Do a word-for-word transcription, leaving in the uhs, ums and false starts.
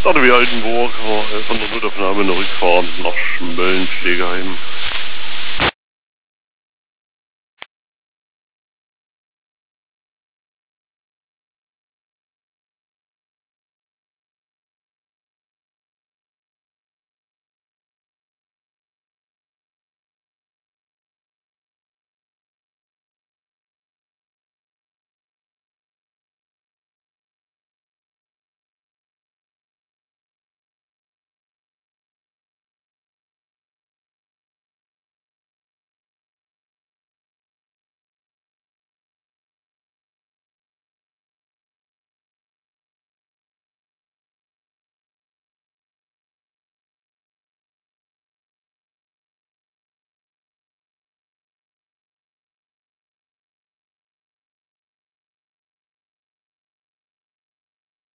Stade wie Altenburg, von der Notaufnahme noch Rückfahren nach Schmölln, Pflegeheim.